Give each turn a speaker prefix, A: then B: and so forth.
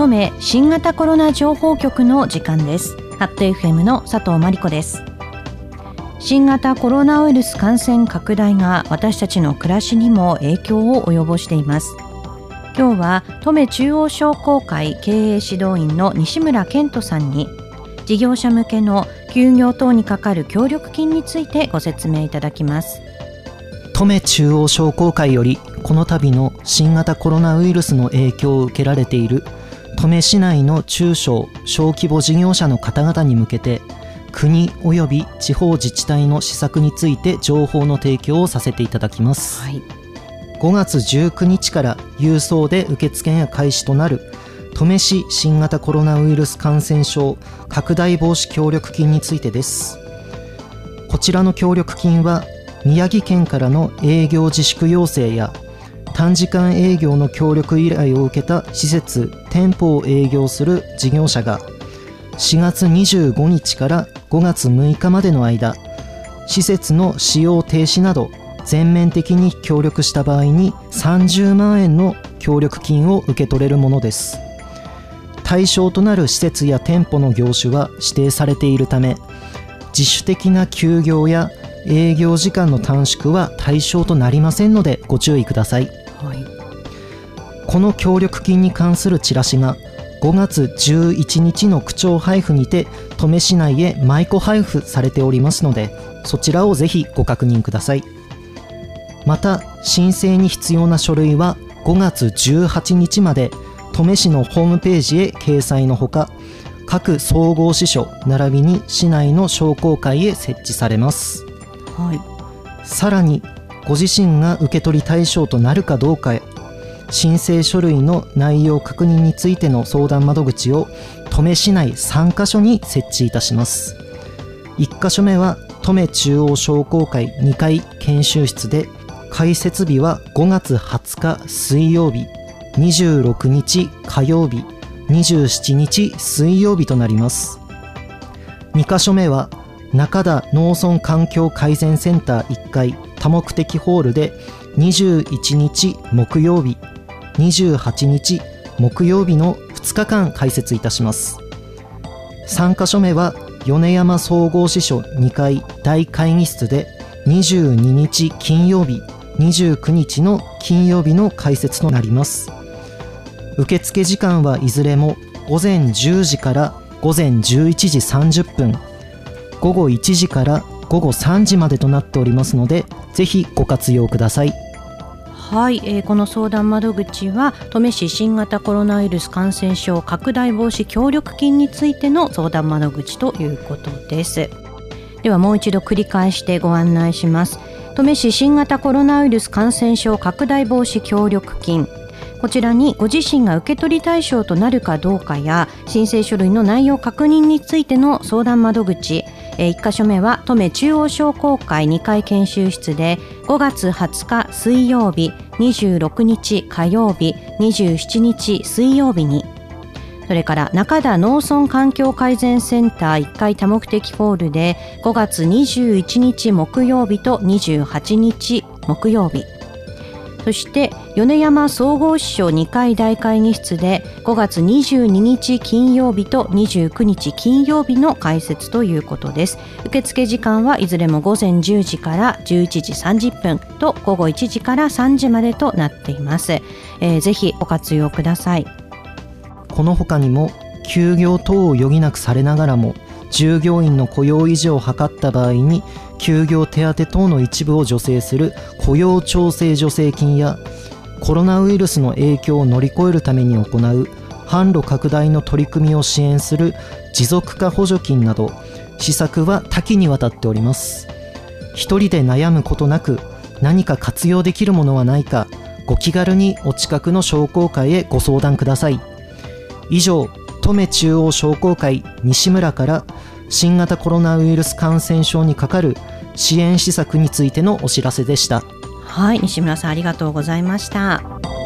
A: 登米新型コロナ情報局の時間です。ハット FM の佐藤真理子です。新型コロナウイルス感染拡大が私たちの暮らしにも影響を及ぼしています。今日は登米中央商工会経営指導員の西村健人さんに事業者向けの休業等にかかる協力金についてご説明いただきます。
B: 登米中央商工会よりこの度の新型コロナウイルスの影響を受けられている登米市内の中小・小規模事業者の方々に向けて国及び地方自治体の施策について情報の提供をさせていただきます、5月19日から郵送で受付が開始となる登米市新型コロナウイルス感染症拡大防止協力金についてです。こちらの協力金は宮城県からの営業自粛要請や短時間営業の協力依頼を受けた施設・店舗を営業する事業者が4月25日から5月6日までの間、施設の使用停止など全面的に協力した場合に30万円の協力金を受け取れるものです。対象となる施設や店舗の業種は指定されているため、自主的な休業や営業時間の短縮は対象となりませんのでご注意ください、この協力金に関するチラシが5月11日の区長配布にて登米市内へ舞子配布されておりますので、そちらをぜひご確認ください。また申請に必要な書類は5月18日まで登米市のホームページへ掲載のほか、各総合支所並びに市内の商工会へ設置されます、さらにご自身が受け取り対象となるかどうかへ申請書類の内容確認についての相談窓口を登米市内3カ所に設置いたします。1カ所目は登米中央商工会2階研修室で、開設日は5月20日水曜日、26日火曜日、27日水曜日となります。2カ所目は中田農村環境改善センター1階多目的ホールで21日木曜日、28日木曜日の2日間開設いたします。3カ所目は米山総合支所2階大会議室で22日金曜日、29日の金曜日の開設となります。受付時間はいずれも午前10時から午前11時30分、午後1時から午後3時までとなっておりますので、ぜひご活用ください。
A: この相談窓口は登米市新型コロナウイルス感染症拡大防止協力金についての相談窓口ということです。ではもう一度繰り返してご案内します。登米市新型コロナウイルス感染症拡大防止協力金、こちらにご自身が受け取り対象となるかどうかや申請書類の内容確認についての相談窓口、1カ所目は登米中央商工会2階研修室で5月20日水曜日、26日火曜日、27日水曜日に、それから中田農村環境改善センター1階多目的ホールで5月21日木曜日と28日木曜日、そして米山総合支所2階大会議室で5月22日金曜日と29日金曜日の開設ということです。受付時間はいずれも午前10時から11時30分と午後1時から3時までとなっています。ぜひご活用ください。
B: この他にも休業等を余儀なくされながらも従業員の雇用維持を図った場合に休業手当等の一部を助成する雇用調整助成金や、コロナウイルスの影響を乗り越えるために行う販路拡大の取り組みを支援する持続化補助金など、施策は多岐にわたっております。一人で悩むことなく何か活用できるものはないか、ご気軽にお近くの商工会へご相談ください。以上、登米中央商工会西村から新型コロナウイルス感染症にかかる支援施策についてのお知らせでした。
A: 西村さんありがとうございました。